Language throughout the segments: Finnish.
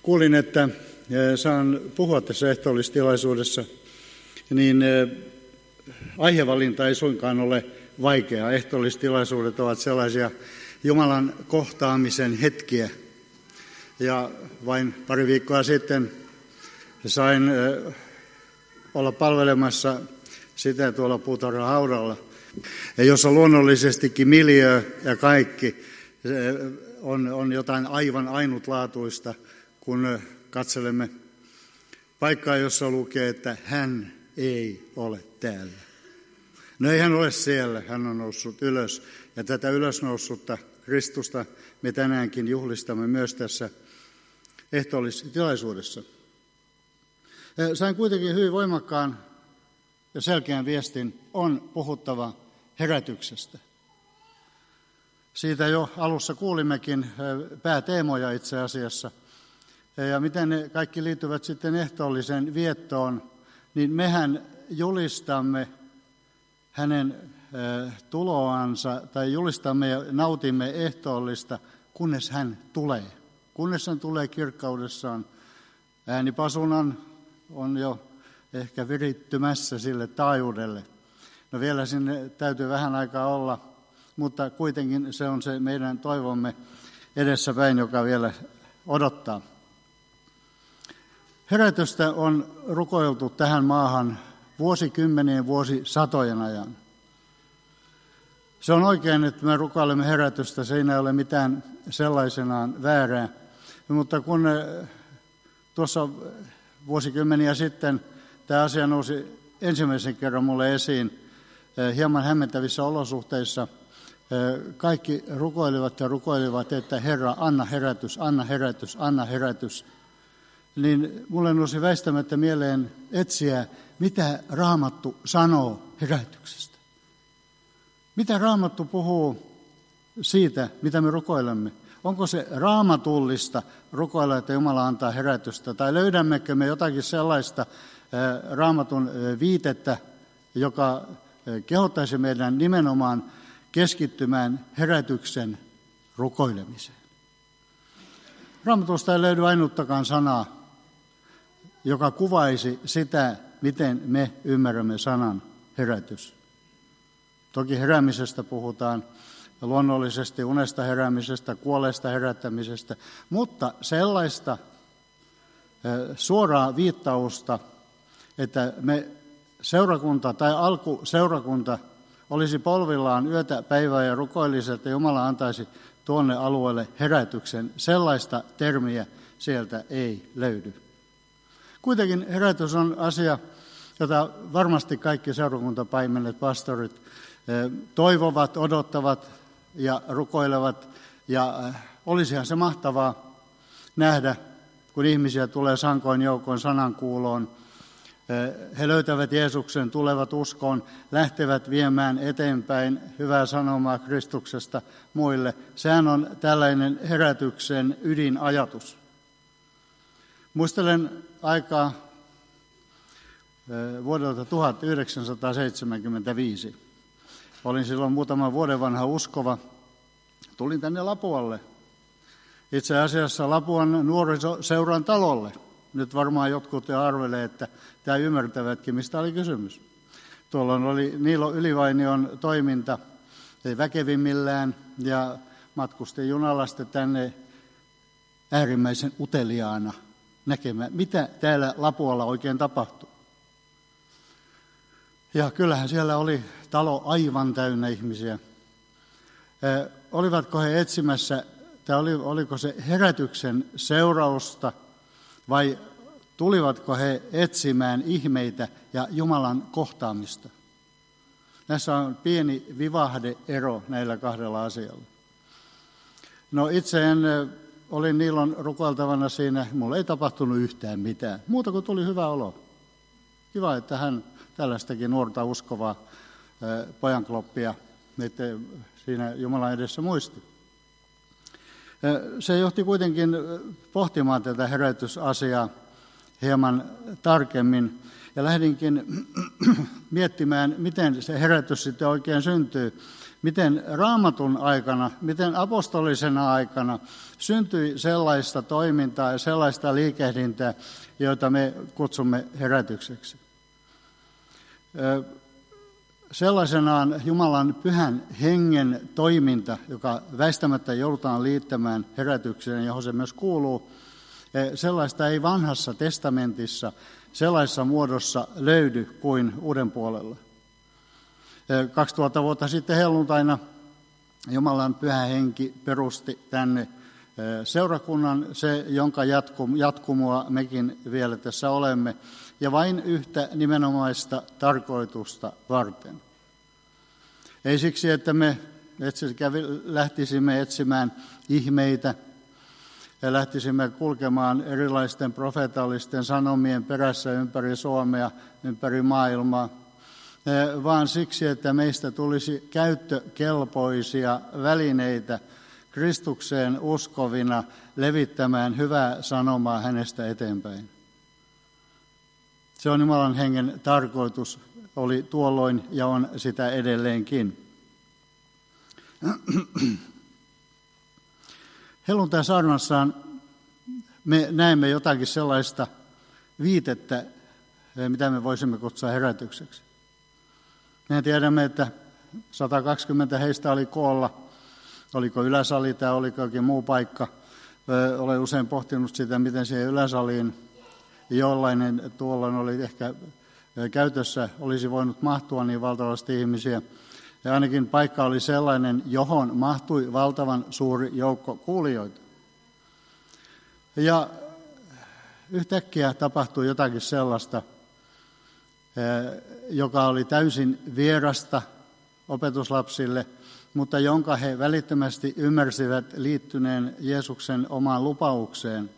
kuulin, että saan puhua tässä ehtoollistilaisuudessa, niin aihevalinta ei suinkaan ole vaikea. Ehtoollistilaisuudet ovat sellaisia Jumalan kohtaamisen hetkiä. Ja vain pari viikkoa sitten sain olla palvelemassa sitä tuolla puutarhahaudalla, jossa luonnollisestikin miljöö ja kaikki on jotain aivan ainutlaatuista, kun katselemme paikkaa, jossa lukee, että hän ei ole täällä. No ei hän ole siellä, hän on noussut ylös. Ja tätä ylösnoussutta Kristusta me tänäänkin juhlistamme myös tässä ehtoollistilaisuudessa. Sain kuitenkin hyvin voimakkaan ja selkeän viestin, on puhuttava herätyksestä. Siitä jo alussa kuulimmekin pääteemoja itse asiassa. Ja miten ne kaikki liittyvät sitten ehtoollisen viettoon, niin mehän julistamme hänen tuloansa tai julistamme ja nautimme ehtoollista, kunnes hän tulee. Kunnes hän tulee kirkkaudessaan. Äänipasunan on jo ehkä virittymässä sille taajuudelle. No vielä sinne täytyy vähän aikaa olla, mutta kuitenkin se on se meidän toivomme edessäpäin, joka vielä odottaa. Herätystä on rukoiltu tähän maahan vuosikymmenien, vuosisatojen ajan. Se on oikein, että me rukoilemme herätystä, se ei ole mitään sellaisenaan väärää. Mutta kun tuossa vuosikymmeniä sitten tämä asia nousi ensimmäisen kerran mulle esiin hieman hämmentävissä olosuhteissa, kaikki rukoilivat, että Herra, anna herätys, anna herätys, anna herätys. Niin mulle nousi väistämättä mieleen etsiä, mitä Raamattu sanoo herätyksestä. Mitä Raamattu puhuu siitä, mitä me rukoilemme? Onko se raamatullista rukoilla, että Jumala antaa herätystä? Tai löydämmekö me jotakin sellaista Raamatun viitettä, joka kehottaisi meidän nimenomaan keskittymään herätyksen rukoilemiseen? Raamatusta ei löydy ainuttakaan sanaa, joka kuvaisi sitä, miten me ymmärrämme sanan herätys. Toki heräämisestä puhutaan, luonnollisesti unesta heräämisestä, kuolleesta herättämisestä, mutta sellaista suoraa viittausta, että me seurakunta tai alkuseurakunta olisi polvillaan yötä päivää ja rukoilisi, että Jumala antaisi tuonne alueelle herätyksen. Sellaista termiä sieltä ei löydy. Kuitenkin herätys on asia, jota varmasti kaikki seurakuntapaimenet, pastorit toivovat, odottavat ja rukoilevat. Ja olisihan se mahtavaa nähdä, kun ihmisiä tulee sankoin joukoin sanankuuloon. He löytävät Jeesuksen, tulevat uskoon, lähtevät viemään eteenpäin hyvää sanomaa Kristuksesta muille. Sehän on tällainen herätyksen ydinajatus. Muistelen aikaa vuodelta 1975. Olin silloin muutaman vuoden vanha uskova. Tulin tänne Lapualle. Itse asiassa Lapuan nuorisoseuran talolle. Nyt varmaan jotkut jo arvelee, että tämä ymmärtävätkin, mistä oli kysymys. Tuolloin oli Niilo Ylivainion toiminta, ei väkevimmillään, ja matkustin junalla sitten tänne äärimmäisen uteliaana näkemään, mitä täällä Lapualla oikein tapahtui. Ja kyllähän siellä oli talo aivan täynnä ihmisiä. Olivatko he etsimässä, tai oliko se herätyksen seurausta, vai tulivatko he etsimään ihmeitä ja Jumalan kohtaamista? Näissä on pieni vivahde-ero näillä kahdella asialla. No itse olin Niilon rukoiltavana siinä, mulla ei tapahtunut yhtään mitään. Muuta kuin tuli hyvä olo. Kiva, että hän tällaistakin nuorta uskovaa pojankloppia, että siinä Jumalan edessä muisti. Se johti kuitenkin pohtimaan tätä herätysasiaa hieman tarkemmin ja lähdinkin miettimään, miten se herätys sitten oikein syntyy. miten Raamatun aikana, miten apostolisena aikana syntyi sellaista toimintaa ja sellaista liikehdintää, joita me kutsumme herätykseksi. Sellaisenaan Jumalan pyhän hengen toiminta, joka väistämättä joudutaan liittämään herätykseen, johon se myös kuuluu, sellaista ei vanhassa testamentissa sellaisessa muodossa löydy kuin uuden puolella. 2000 vuotta sitten helluntaina Jumalan pyhä henki perusti tänne seurakunnan, se jonka jatkumoa mekin vielä tässä olemme, ja vain yhtä nimenomaista tarkoitusta varten. Ei siksi, että me lähtisimme etsimään ihmeitä ja lähtisimme kulkemaan erilaisten profeetallisten sanomien perässä ympäri Suomea, ympäri maailmaa, vaan siksi, että meistä tulisi käyttökelpoisia välineitä Kristukseen uskovina levittämään hyvää sanomaa hänestä eteenpäin. Se on Jumalan hengen tarkoitus, oli tuolloin ja on sitä edelleenkin. Helluntai-saarnassaan me näemme jotakin sellaista viitettä, mitä me voisimme kutsua herätykseksi. Me tiedämme, että 120 heistä oli koolla. Oliko yläsali tai oliko jokin muu paikka. Olen usein pohtinut sitä, miten siihen yläsaliin jollainen tuolloin oli ehkä käytössä, olisi voinut mahtua niin valtavasti ihmisiä. Ja ainakin paikka oli sellainen, johon mahtui valtavan suuri joukko kuulijoita. Ja yhtäkkiä tapahtui jotakin sellaista, joka oli täysin vierasta opetuslapsille, mutta jonka he välittömästi ymmärsivät liittyneen Jeesuksen omaan lupaukseen.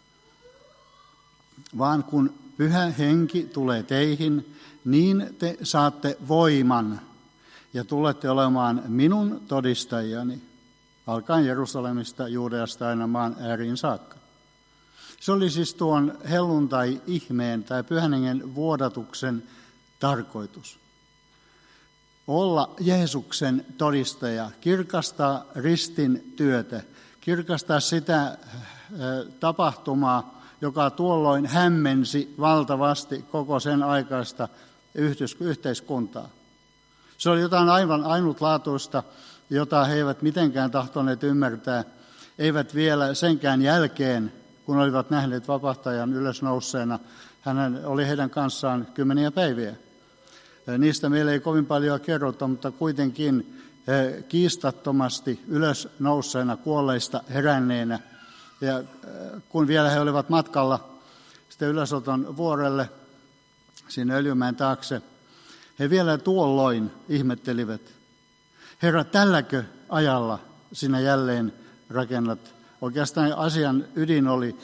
Vaan kun Pyhä Henki tulee teihin, niin te saatte voiman ja tulette olemaan minun todistajani, alkaen Jerusalemista, Juudeasta aina maan ääriin saakka. Se oli siis tuon helluntai-ihmeen tai Pyhän Hengen vuodatuksen tarkoitus. Olla Jeesuksen todistaja, kirkastaa ristin työtä, kirkastaa sitä tapahtumaa, joka tuolloin hämmensi valtavasti koko sen aikaista yhteiskuntaa. Se oli jotain aivan ainutlaatuista, jota he eivät mitenkään tahtoneet ymmärtää, eivät vielä senkään jälkeen, kun olivat nähneet vapahtajan ylösnouseena. Hän oli heidän kanssaan 10 päiviä. Niistä meillä ei kovin paljon kerrota, mutta kuitenkin kiistattomasti ylösnouseena kuolleista heränneenä. Ja kun vielä he olivat matkalla sitten Ylösoton vuorelle sinne Öljymäen taakse, he vielä tuolloin ihmettelivät, Herra, tälläkö ajalla sinä jälleen rakennat? Oikeastaan asian ydin oli,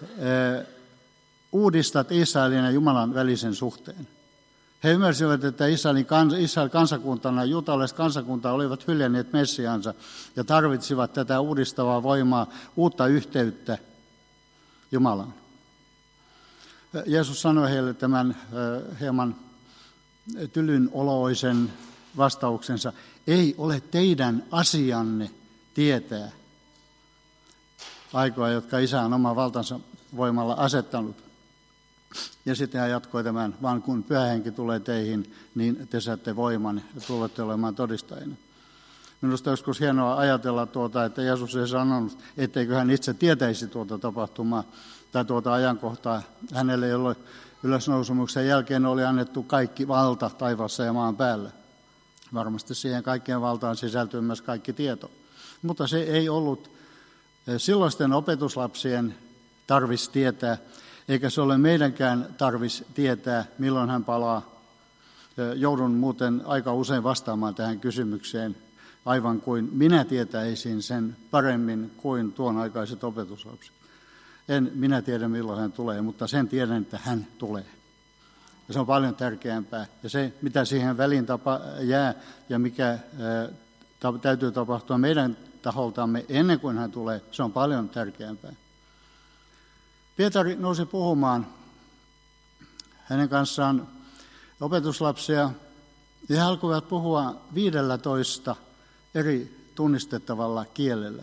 uudistat Israelin ja Jumalan välisen suhteen. He ymmärsivät, että Israel kansakuntana, juutalaiset kansakunta olivat hyljänneet Messiaansa ja tarvitsivat tätä uudistavaa voimaa, uutta yhteyttä Jumalaan. Jeesus sanoi heille tämän hieman tylynoloisen vastauksensa. Ei ole teidän asianne tietää aikoja, jotka Isä on oman valtansa voimalla asettanut. Ja sitten hän jatkoi tämän, vaan kun Pyhä Henki tulee teihin, niin te saatte voiman ja tulette olemaan todistajina. Minusta joskus hienoa ajatella että Jeesus ei sanonut, etteikö hän itse tietäisi tuota tapahtumaa tai tuota ajankohtaa. Hänelle, jolle ylösnousumuksen jälkeen oli annettu kaikki valta taivaassa ja maan päällä. Varmasti siihen kaikkien valtaan sisältyy myös kaikki tieto. Mutta se ei ollut silloisten opetuslapsien tarvis tietää, eikä se ole meidänkään tarvis tietää, milloin hän palaa. Joudun muuten aika usein vastaamaan tähän kysymykseen, aivan kuin minä tietäisin sen paremmin kuin tuon aikaiset opetuslapset. En minä tiedä, milloin hän tulee, mutta sen tiedän, että hän tulee. Ja se on paljon tärkeämpää. Ja se, mitä siihen väliin jää ja mikä täytyy tapahtua meidän taholtamme ennen kuin hän tulee, se on paljon tärkeämpää. Pietari nousi puhumaan hänen kanssaan opetuslapsia, ja he alkoivat puhua 15 eri tunnistettavalla kielellä.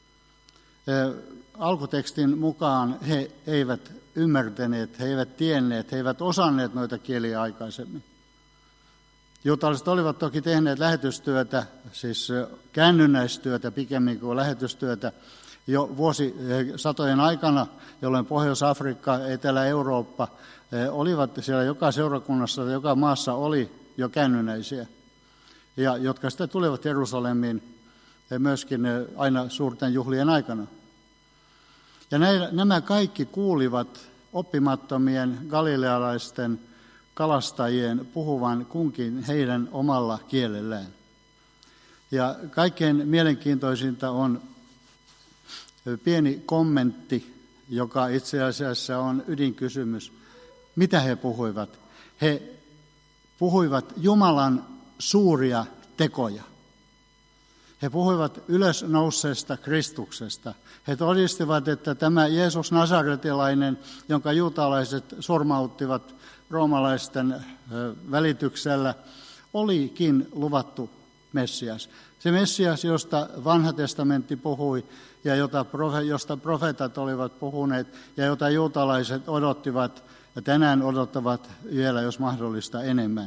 Alkutekstin mukaan he eivät ymmärtäneet, he eivät tienneet, he eivät osanneet noita kieliä aikaisemmin. Juutalaiset olivat toki tehneet lähetystyötä, siis käännynnäistyötä pikemmin kuin lähetystyötä, jo vuosisatojen aikana, jolloin Pohjois-Afrikka, Etelä-Eurooppa olivat siellä joka seurakunnassa, joka maassa oli jo käännynnäisiä, ja jotka sitten tulivat Jerusalemiin myöskin aina suurten juhlien aikana. Ja nämä kaikki kuulivat oppimattomien galilealaisten kalastajien puhuvan kunkin heidän omalla kielellään. Ja kaikkein mielenkiintoisinta on pieni kommentti, joka itse asiassa on ydinkysymys. Mitä he puhuivat? He puhuivat Jumalan suuria tekoja. He puhuivat ylösnouseesta Kristuksesta. He todistivat, että tämä Jeesus Nasaretilainen, jonka juutalaiset surmauttivat roomalaisten välityksellä, olikin luvattu Messias. Se Messias, josta Vanha testamentti puhui ja josta profeetat olivat puhuneet ja jota juutalaiset odottivat ja tänään odottavat vielä, jos mahdollista, enemmän.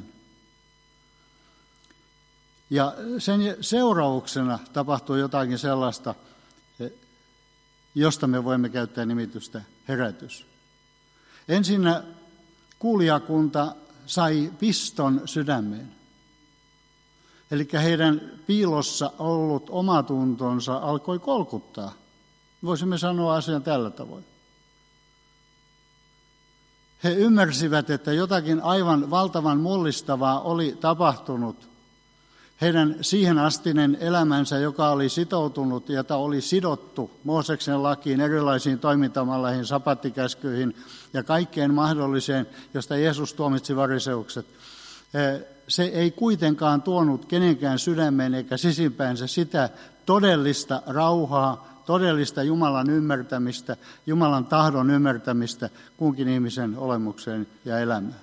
Ja sen seurauksena tapahtui jotakin sellaista, josta me voimme käyttää nimitystä herätys. Ensinnä kuulijakunta sai piston sydämeen. Eli heidän piilossa ollut omatuntonsa alkoi kolkuttaa. Voisimme sanoa asian tällä tavoin. He ymmärsivät, että jotakin aivan valtavan mullistavaa oli tapahtunut. Heidän siihen astinen elämänsä, joka oli sitoutunut, jota oli sidottu Mooseksen lakiin, erilaisiin toimintamalleihin, sapattikäskyihin ja kaikkeen mahdolliseen, josta Jeesus tuomitsi variseukset, se ei kuitenkaan tuonut kenenkään sydämeen eikä sisimpäänsä sitä todellista rauhaa, todellista Jumalan ymmärtämistä, Jumalan tahdon ymmärtämistä kunkin ihmisen olemukseen ja elämään.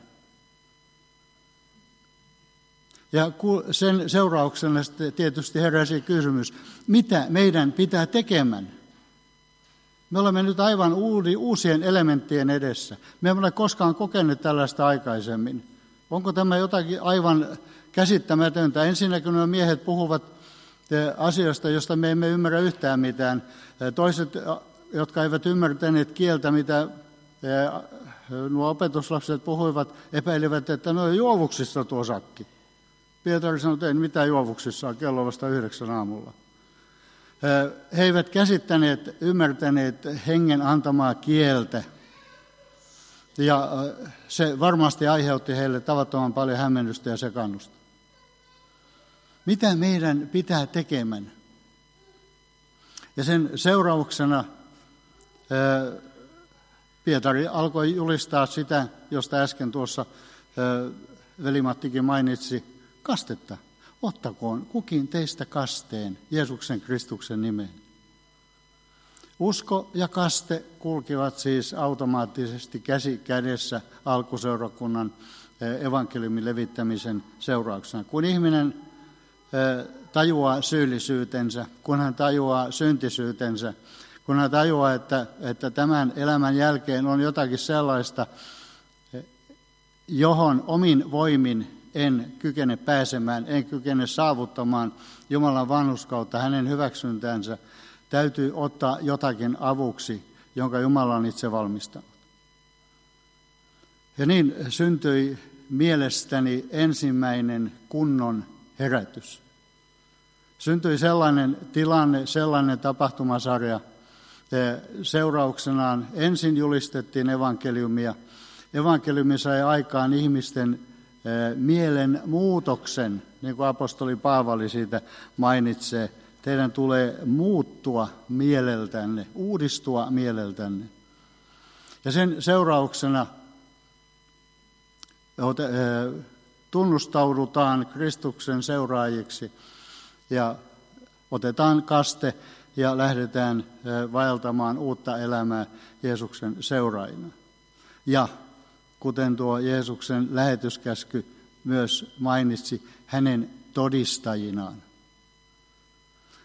Ja sen seurauksena tietysti heräsi kysymys, mitä meidän pitää tekemään? Me olemme nyt aivan uusien elementtien edessä. Me emme ole koskaan kokeneet tällaista aikaisemmin. Onko tämä jotakin aivan käsittämätöntä? Ensinnäkin nuo miehet puhuvat asioista, josta me emme ymmärrä yhtään mitään. Toiset, jotka eivät ymmärtäneet kieltä, mitä nuo opetuslapset puhuivat, epäilivät, että ne on juovuksissa tuo sakki. Pietari sanoi, että ei mitään juovuksissa, kello vasta 9 aamulla. He eivät käsittäneet, ymmärtäneet hengen antamaa kieltä. Ja se varmasti aiheutti heille tavattoman paljon hämmennystä ja sekannusta. Mitä meidän pitää tekemään? Ja sen seurauksena Pietari alkoi julistaa sitä, josta äsken tuossa veli-Mattikin mainitsi, kastetta. Ottakoon kukin teistä kasteen Jeesuksen Kristuksen nimeen. Usko ja kaste kulkivat siis automaattisesti käsi kädessä alkuseurakunnan evankeliumin levittämisen seurauksena. Kun ihminen tajuaa syyllisyytensä, kun hän tajuaa syntisyytensä, kun hän tajuaa, että tämän elämän jälkeen on jotakin sellaista, johon omin voimin en kykene pääsemään, en kykene saavuttamaan Jumalan vanhurskautta, hänen hyväksyntänsä, täytyy ottaa jotakin avuksi, jonka Jumala on itse valmistanut. Ja niin syntyi mielestäni ensimmäinen kunnon herätys. Syntyi sellainen tilanne, sellainen tapahtumasarja. Seurauksenaan ensin julistettiin evankeliumia. Evankeliumi sai aikaan ihmisten mielen muutoksen, niin kuin apostoli Paavali siitä mainitsee. Teidän tulee muuttua mieleltänne, uudistua mieleltänne. Ja sen seurauksena tunnustaudutaan Kristuksen seuraajiksi ja otetaan kaste ja lähdetään vaeltamaan uutta elämää Jeesuksen seuraajina. Ja kuten tuo Jeesuksen lähetyskäsky myös mainitsi, hänen todistajinaan.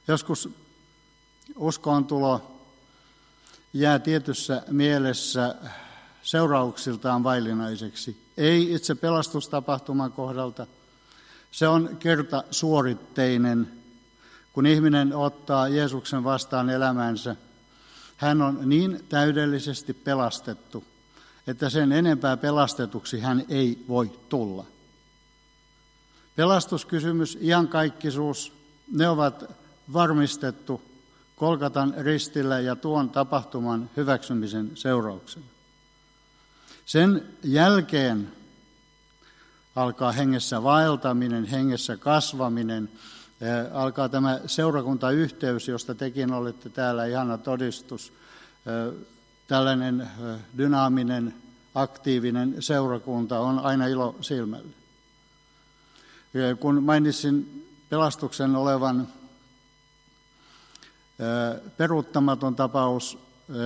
Joskus uskoontulo jää tietyssä mielessä seurauksiltaan vaillinaiseksi. Ei itse pelastustapahtuman kohdalta. Se on kertasuoritteinen. Kun ihminen ottaa Jeesuksen vastaan elämänsä, hän on niin täydellisesti pelastettu, että sen enempää pelastetuksi hän ei voi tulla. Pelastuskysymys, iankaikkisuus, ne ovat varmistettu Golgatan ristillä ja tuon tapahtuman hyväksymisen seurauksena. Sen jälkeen alkaa hengessä vaeltaminen, hengessä kasvaminen, alkaa tämä seurakuntayhteys, josta tekin olette täällä, ihana todistus, tällainen dynaaminen, aktiivinen seurakunta on aina ilo silmälle. Kun mainitsin pelastuksen olevan peruuttamaton tapaus,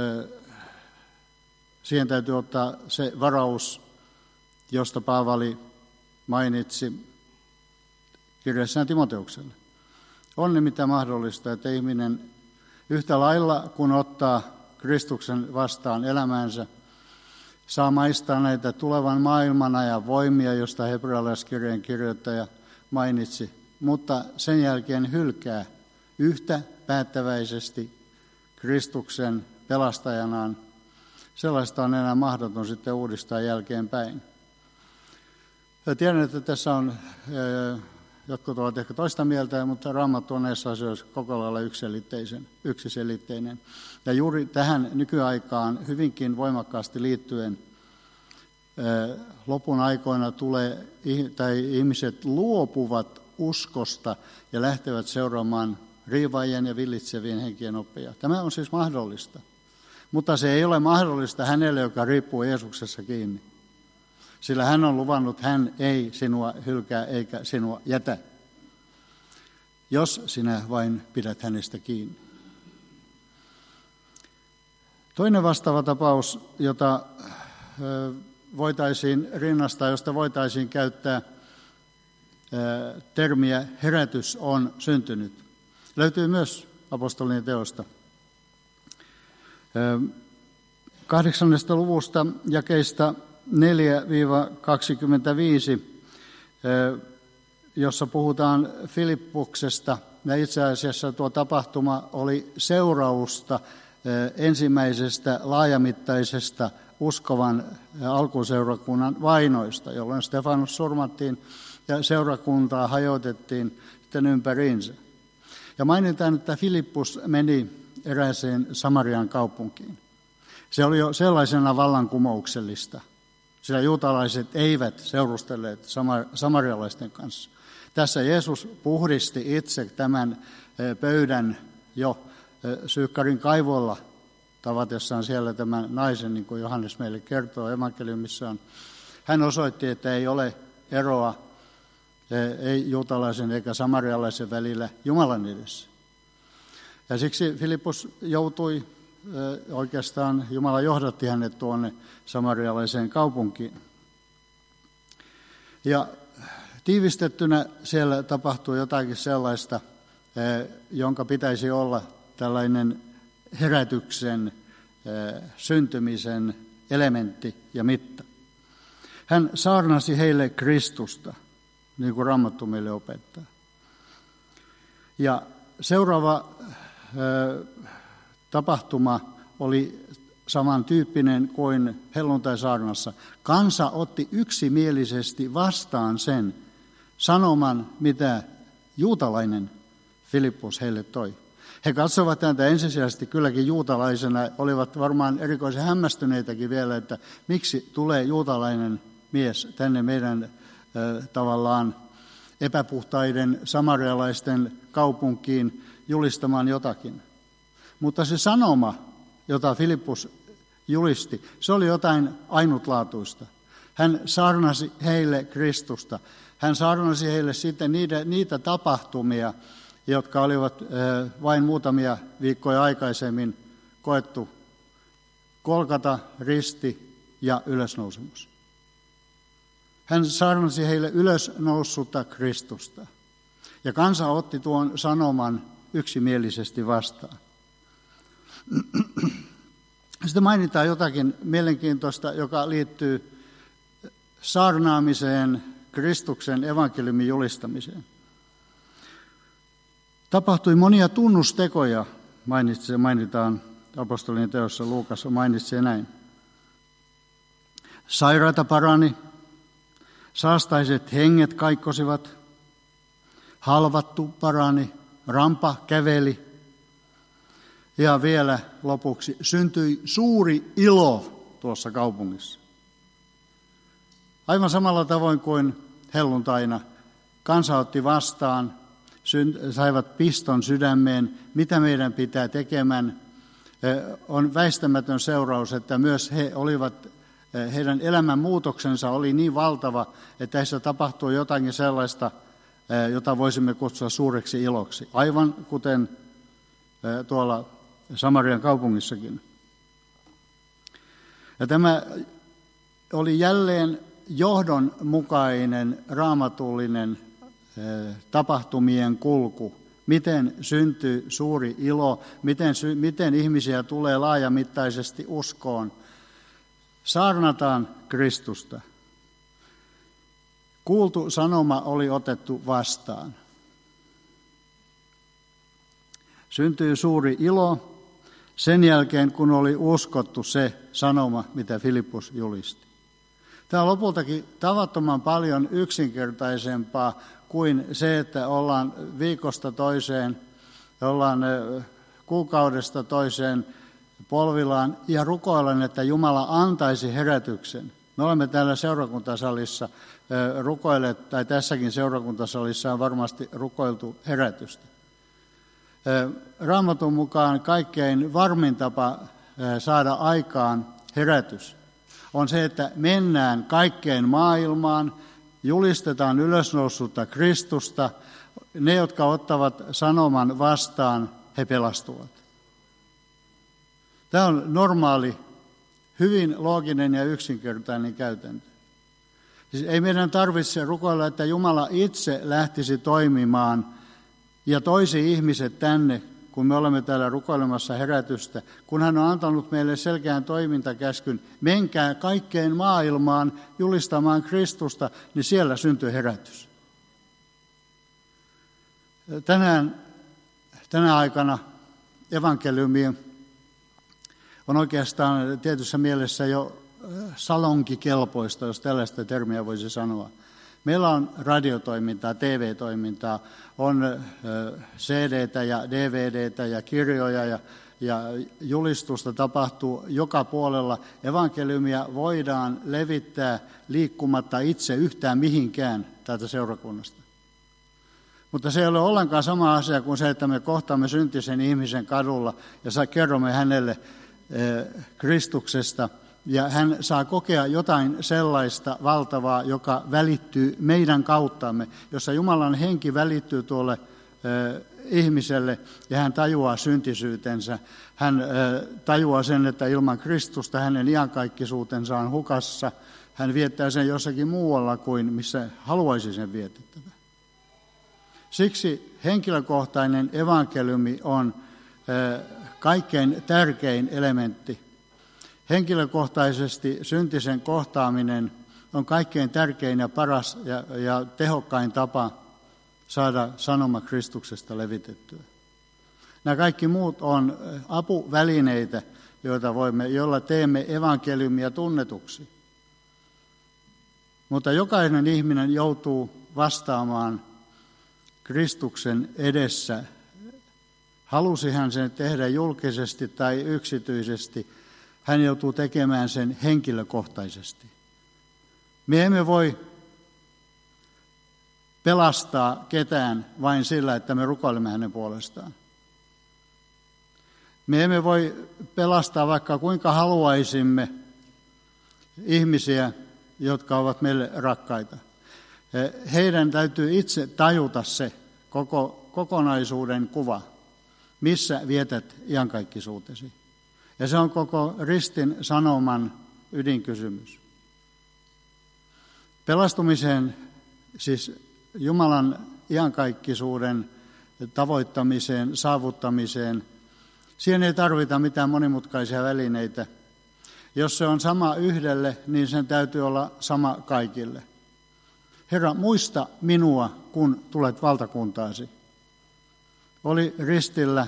siihen täytyy ottaa se varaus, josta Paavali mainitsi kirjassaan Timoteukselle. On nimittäin mahdollista, että ihminen yhtä lailla kun ottaa Kristuksen vastaan elämäänsä, saa maistaa näitä tulevan maailman ajan voimia, josta hebrealaiskirjeen kirjoittaja mainitsi, mutta sen jälkeen hylkää yhtä päättäväisesti Kristuksen pelastajanaan. Sellaista on enää mahdoton sitten uudistaa jälkeenpäin. Ja tiedän, että tässä on, jotkut ovat ehkä toista mieltä, mutta Raamattu on näissä asioissa koko lailla yksiselitteinen. Ja juuri tähän nykyaikaan hyvinkin voimakkaasti liittyen lopun aikoina ihmiset luopuvat uskosta ja lähtevät seuraamaan riivaajien ja villitsevien henkien oppeja. Tämä on siis mahdollista, mutta se ei ole mahdollista hänelle, joka riippuu Jeesuksessa kiinni. Sillä hän on luvannut, hän ei sinua hylkää eikä sinua jätä, jos sinä vain pidät hänestä kiinni. Toinen vastaava tapaus, jota voitaisiin rinnastaa, josta voitaisiin käyttää termiä herätys on syntynyt, löytyy myös apostolien teosta. 8. luvusta jakeista 4-25, jossa puhutaan Filippuksesta. Ja itse asiassa tuo tapahtuma oli seurausta ensimmäisestä laajamittaisesta uskovan alkuseurakunnan vainoista, jolloin Stefanus surmattiin ja seurakuntaa hajotettiin sitten ympäriinsä. Ja mainitaan, että Filippus meni erääseen Samarian kaupunkiin. Se oli jo sellaisena vallankumouksellista, sillä juutalaiset eivät seurustelleet samarialaisten kanssa. Tässä Jeesus puhdisti itse tämän pöydän jo Syykkarin kaivolla tavatessaan siellä tämän naisen, niin kuin Johannes meille kertoo evankeliumissaan. Hän osoitti, että ei ole eroa ei juutalaisen eikä samarialaisen välillä Jumalan edessä. Ja siksi Filippus joutui, oikeastaan Jumala johdatti hänet tuonne samarialaiseen kaupunkiin. Ja tiivistettynä siellä tapahtui jotakin sellaista, jonka pitäisi olla tällainen herätyksen, syntymisen elementti ja mitta. Hän saarnasi heille Kristusta, niin kuin Raamattu meille opettaa. Ja seuraava tapahtuma oli samantyyppinen kuin helluntaisaarnassa. Kansa otti yksimielisesti vastaan sen sanoman, mitä juutalainen Filippus heille toi. He katsovat häntä ensisijaisesti kylläkin juutalaisena, olivat varmaan erikoisen hämmästyneitäkin vielä, että miksi tulee juutalainen mies tänne meidän tavallaan epäpuhtaiden samarialaisten kaupunkiin julistamaan jotakin. Mutta se sanoma, jota Filippus julisti, se oli jotain ainutlaatuista. Hän saarnasi heille Kristusta. Hän saarnasi heille sitten niitä tapahtumia, jotka olivat vain muutamia viikkoja aikaisemmin koettu: Golgata, risti ja ylösnousemus. Hän saarnasi heille ylösnoussutta Kristusta. Ja kansa otti tuon sanoman yksimielisesti vastaan. Sitten mainitaan jotakin mielenkiintoista, joka liittyy saarnaamiseen, Kristuksen evankeliumin julistamiseen. Tapahtui monia tunnustekoja, mainitaan apostolien teossa, Luukas mainitsee näin. Sairaita parani, saastaiset henget kaikkosivat, halvattu parani, rampa käveli ja vielä lopuksi syntyi suuri ilo tuossa kaupungissa. Aivan samalla tavoin kuin helluntaina kansa otti vastaan, saivat piston sydämeen, mitä meidän pitää tekemään. On väistämätön seuraus, että myös heidän elämänmuutoksensa oli niin valtava, että heissä tapahtui jotakin sellaista, jota voisimme kutsua suureksi iloksi, aivan kuten tuolla Samarian kaupungissakin. Ja tämä oli jälleen johdonmukainen raamatullinen tapahtumien kulku. Miten syntyy suuri ilo, miten ihmisiä tulee laajamittaisesti uskoon. Saarnataan Kristusta. Kuultu sanoma oli otettu vastaan. Syntyy suuri ilo sen jälkeen, kun oli uskottu se sanoma, mitä Filippus julisti. Tämä on lopultakin tavattoman paljon yksinkertaisempaa kuin se, että ollaan viikosta toiseen, ollaan kuukaudesta toiseen polvillaan ja rukoillaan, että Jumala antaisi herätyksen. Me olemme täällä seurakuntasalissa rukoilleet, tai tässäkin seurakuntasalissa on varmasti rukoiltu herätystä. Raamatun mukaan kaikkein varmin tapa saada aikaan herätys on se, että mennään kaikkeen maailmaan, julistetaan ylösnoussutta Kristusta. Ne, jotka ottavat sanoman vastaan, he pelastuvat. Tämä on normaali, hyvin looginen ja yksinkertainen käytäntö. Siis ei meidän tarvitse rukoilla, että Jumala itse lähtisi toimimaan ja toisi ihmiset tänne, kun me olemme täällä rukoilemassa herätystä, kun hän on antanut meille selkeän toimintakäskyn, menkää kaikkeen maailmaan julistamaan Kristusta, niin siellä syntyy herätys. Tänä aikana evankeliumi on oikeastaan tietyssä mielessä jo salonkikelpoista, jos tällaista termiä voisi sanoa. Meillä on radiotoimintaa, TV-toimintaa, on CD-tä ja DVD:tä ja kirjoja ja julistusta tapahtuu joka puolella. Evankeliumia voidaan levittää liikkumatta itse yhtään mihinkään täältä seurakunnasta. Mutta se ei ole ollenkaan sama asia kuin se, että me kohtaamme syntisen ihmisen kadulla ja kerromme hänelle Kristuksesta. Ja hän saa kokea jotain sellaista valtavaa, joka välittyy meidän kauttamme, jossa Jumalan henki välittyy tuolle ihmiselle ja hän tajuaa syntisyytensä. Hän tajuaa sen, että ilman Kristusta hänen iankaikkisuutensa on hukassa. Hän viettää sen jossakin muualla kuin missä haluaisi sen vietettävä. Siksi henkilökohtainen evankeliumi on kaikkein tärkein elementti. Henkilökohtaisesti syntisen kohtaaminen on kaikkein tärkein ja paras ja tehokkain tapa saada sanoma Kristuksesta levitettyä. Nämä kaikki muut on apuvälineitä, joilla teemme evankeliumia tunnetuksi. Mutta jokainen ihminen joutuu vastaamaan Kristuksen edessä. Halusi hän sen tehdä julkisesti tai yksityisesti, hän joutuu tekemään sen henkilökohtaisesti. Me emme voi pelastaa ketään vain sillä, että me rukoilemme hänen puolestaan. Me emme voi pelastaa vaikka kuinka haluaisimme ihmisiä, jotka ovat meille rakkaita. Heidän täytyy itse tajuta se kokonaisuuden kuva, missä vietät iankaikkisuutesi. Ja se on koko ristin sanoman ydinkysymys. Pelastumiseen, siis Jumalan iankaikkisuuden tavoittamiseen, saavuttamiseen. Siihen ei tarvita mitään monimutkaisia välineitä. Jos se on sama yhdelle, niin sen täytyy olla sama kaikille. Herra, muista minua, kun tulet valtakuntaasi. Oli ristillä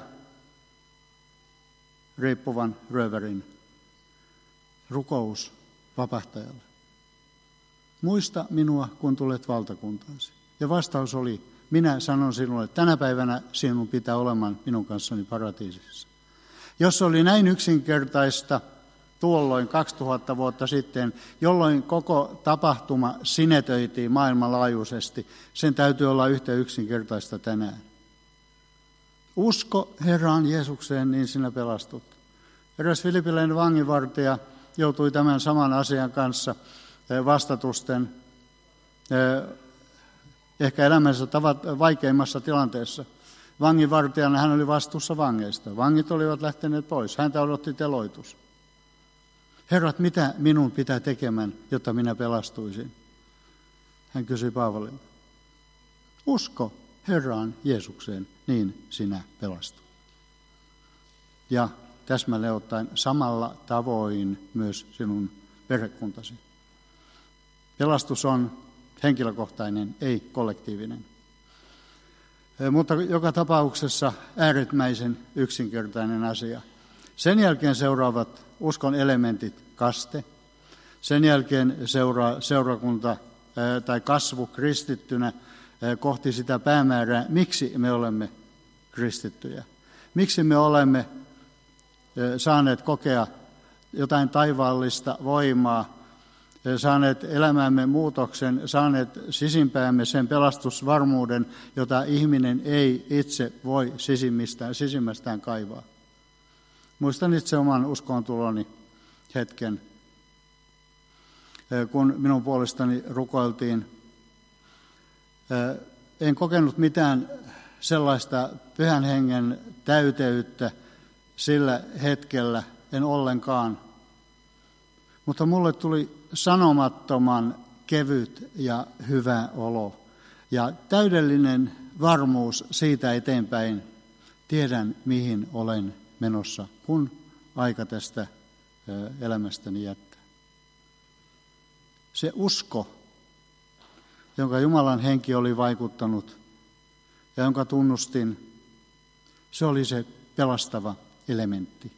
riippuvan ryövärin rukous vapahtajalle. Muista minua, kun tulet valtakuntaasi. Ja vastaus oli, minä sanon sinulle, tänä päivänä sinun pitää olemaan minun kanssani paratiisissa. Jos oli näin yksinkertaista tuolloin 2000 vuotta sitten, jolloin koko tapahtuma sinetöitiin maailmanlaajuisesti, sen täytyy olla yhtä yksinkertaista tänään. Usko Herraan Jeesukseen, niin sinä pelastut. Eräs filippiläinen vanginvartija joutui tämän saman asian kanssa vastatusten ehkä elämänsä vaikeimmassa tilanteessa. Vanginvartijana hän oli vastuussa vangeista. Vangit olivat lähteneet pois. Häntä odotti teloitus. Herrat, mitä minun pitää tekemään, jotta minä pelastuisin? Hän kysyi Paavalilta. Usko Herraan Jeesukseen, niin sinä pelastut. Ja täsmälleen ottaen samalla tavoin myös sinun perhekuntasi. Pelastus on henkilökohtainen, ei kollektiivinen. Mutta joka tapauksessa äärimmäisen yksinkertainen asia. Sen jälkeen seuraavat uskon elementit, kaste. Sen jälkeen seuraa seurakunta tai kasvu kristittynä kohti sitä päämäärää, miksi me olemme kristittyjä. Miksi me olemme saaneet kokea jotain taivaallista voimaa, saaneet elämämme muutoksen, saaneet sisimpäämme sen pelastusvarmuuden, jota ihminen ei itse voi sisimmästään kaivaa. Muistan itse oman uskontuloni hetken, kun minun puolestani rukoiltiin. En kokenut mitään sellaista pyhän hengen täyteyttä sillä hetkellä, en ollenkaan. Mutta mulle tuli sanomattoman kevyt ja hyvä olo ja täydellinen varmuus siitä eteenpäin. Tiedän, mihin olen menossa, kun aika tästä elämästäni jättää. Se usko, jonka Jumalan henki oli vaikuttanut ja jonka tunnustin, se oli se pelastava elementti.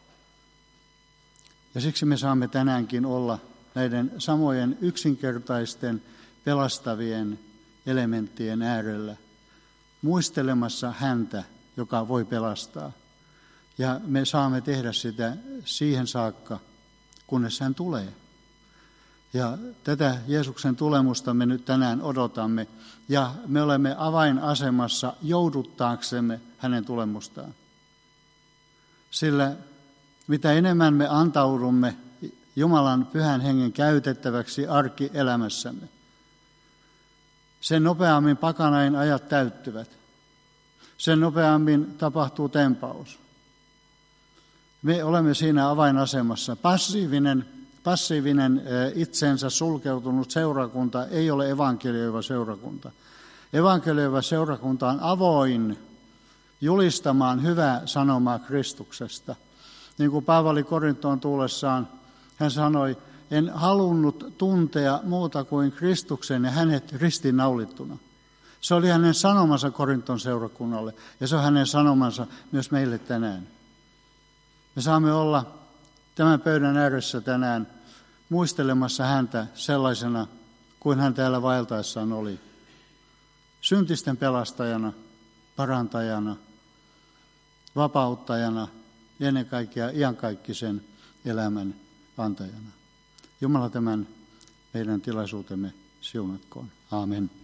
Ja siksi me saamme tänäänkin olla näiden samojen yksinkertaisten pelastavien elementtien äärellä, muistelemassa häntä, joka voi pelastaa. Ja me saamme tehdä sitä siihen saakka, kunnes hän tulee. Ja tätä Jeesuksen tulemusta me nyt tänään odotamme, ja me olemme avainasemassa jouduttaaksemme hänen tulemustaan. Sillä mitä enemmän me antaudumme Jumalan pyhän hengen käytettäväksi arkielämässämme, sen nopeammin pakanain ajat täyttyvät. Sen nopeammin tapahtuu tempaus. Me olemme siinä avainasemassa. Passiivinen itsensä sulkeutunut seurakunta ei ole evankelioiva seurakunta. Evankelioiva seurakunta on avoin julistamaan hyvää sanomaa Kristuksesta. Niin kuin Paavali Korintoon tullessaan, hän sanoi, en halunnut tuntea muuta kuin Kristuksen ja hänet ristiinnaulittuna. Se oli hänen sanomansa Korinton seurakunnalle ja se on hänen sanomansa myös meille tänään. Me saamme olla tämän pöydän ääressä tänään muistelemassa häntä sellaisena kuin hän täällä vaeltaessaan oli. Syntisten pelastajana, parantajana, vapauttajana ja ennen kaikkea iankaikkisen elämän antajana. Jumala tämän meidän tilaisuutemme siunatkoon. Aamen.